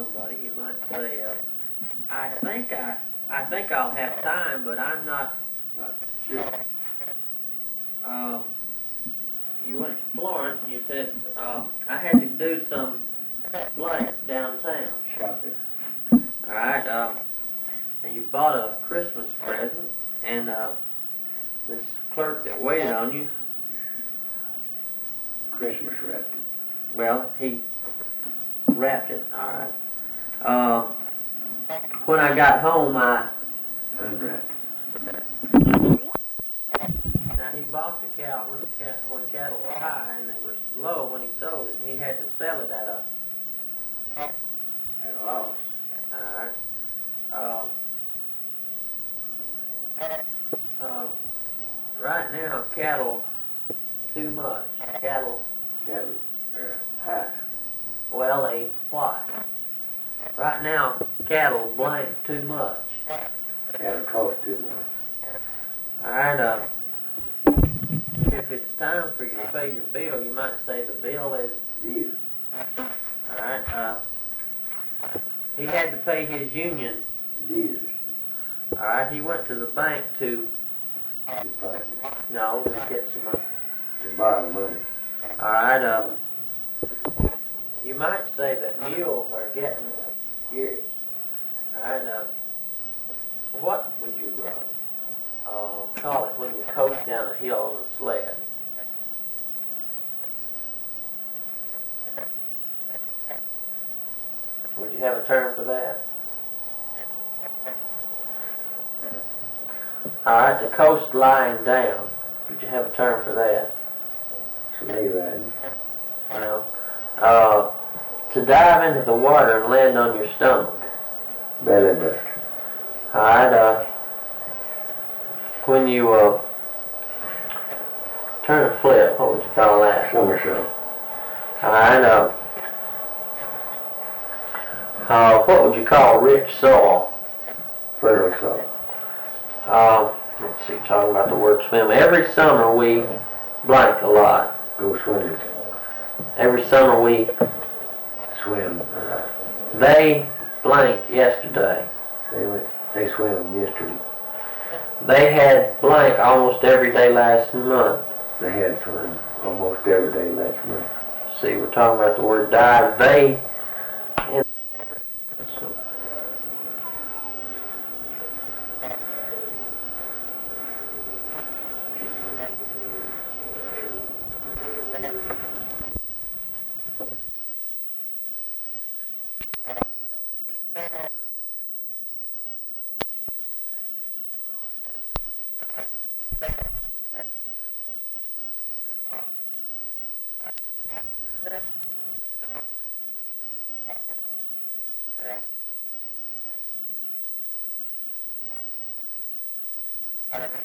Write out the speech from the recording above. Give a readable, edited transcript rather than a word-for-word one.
somebody, you might say, I think I'll have time, but I'm not Sure. Um, you went to Florence, and you said I had to do some blank downtown. Shopping. All right. And you bought a Christmas present, and this clerk that waited on you, Christmas wrapped it. well, he wrapped it. All right. When I got home, Unwrapped. now he bought the cow when cattle were high and they were low when he sold it, and he had to sell it at a At a loss. Alright. Right now, cattle, too much. Cattle, Cattle high. well, they what? Right now, cattle blank too much. Cattle cost too much. Alright, if it's time for you to pay your bill, you might say the bill is, Due. alright, he had to pay his union. Dues. Alright, he went to the bank to, Deposit. no, to get some money. To borrow money. Alright, you might say that mules are getting curious. Alright, what would you call it when you coast down a hill on a sled? Would you have a term for that? Alright, the coast lying down. Would you have a term for that? Sleigh riding. Well, to dive into the water and land on your stomach. Belly buster. Alright, when you turn a flip, what would you call that? Somersault. Alright, what would you call rich soil? Fertile soil. Let's see, talking about the word swim. Every summer we blank a lot. Go swimming. Every summer we, Swim. they blank yesterday. They swam yesterday. They had blank almost every day last month. They had fun almost every day last month. See, we're talking about the word dive. They, and I